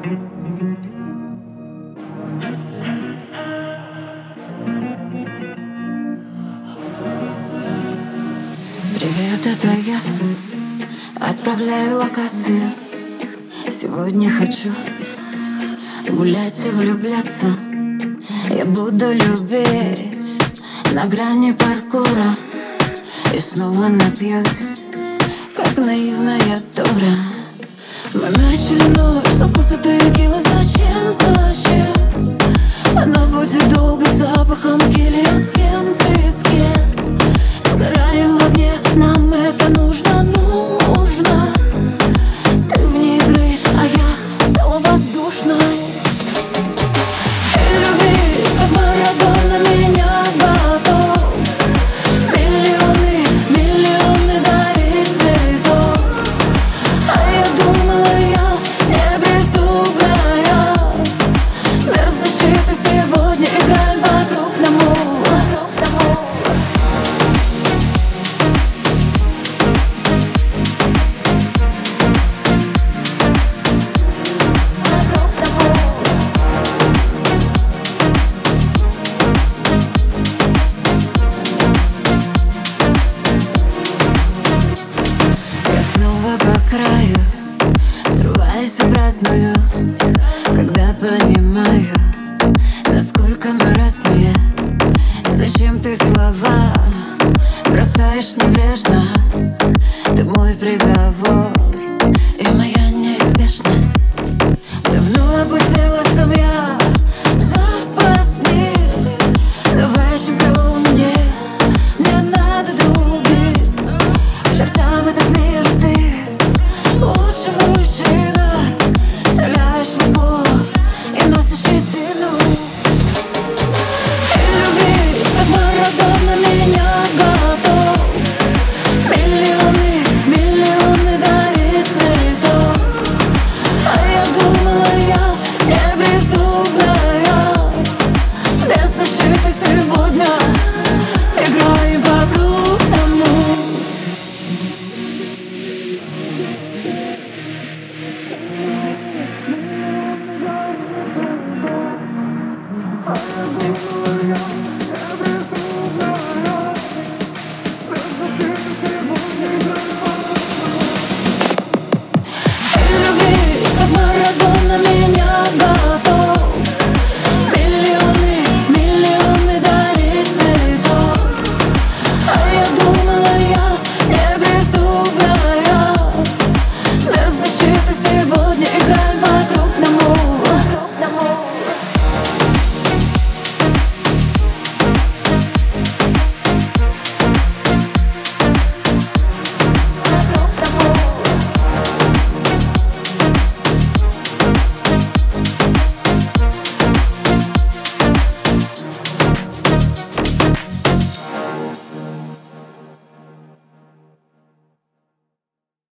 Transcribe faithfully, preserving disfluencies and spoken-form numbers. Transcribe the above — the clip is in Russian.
Привет, это я. Отправляю локацию. Сегодня хочу гулять и влюбляться. Я буду любить на грани паркура. И снова напьюсь, как наивная дура. Мы начали ночь со вкуса текилы. Зачем, зачем? Она будет долго с запахом Киллиан. С кем ты, с кем? Сгораем в огне, нам это нужно, нужно. Ты вне игры, а я стала воздушной. Ты любишь, как Марадона, меня готов Миллионы, миллионы дарить цветов. А я думала, я неприступная. Без защиты сегодня играем по-крупному. Я снова по краю, срываюсь и праздную, когда понимаю,